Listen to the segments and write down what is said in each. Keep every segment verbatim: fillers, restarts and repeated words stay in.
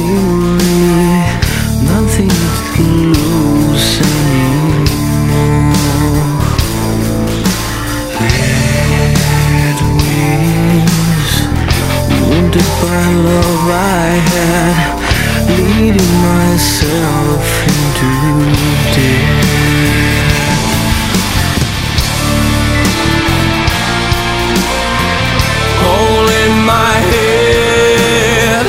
really nothing to lose anymore. Headwinds, wounded by love I had, leading myself into death. Hole in my head,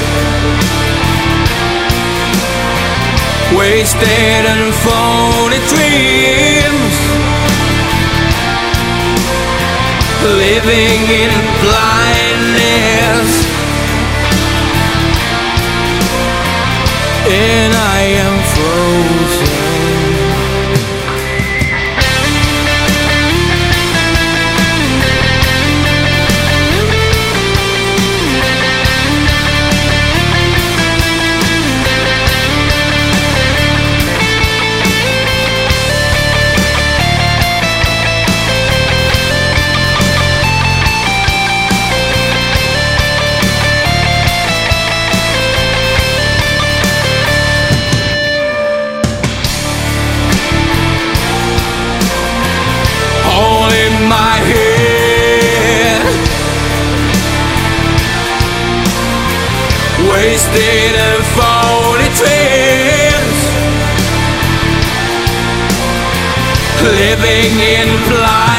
wasted and phony dreams, living in blindness, and I am frozen. My head, wasted and phony dreams, living in blind.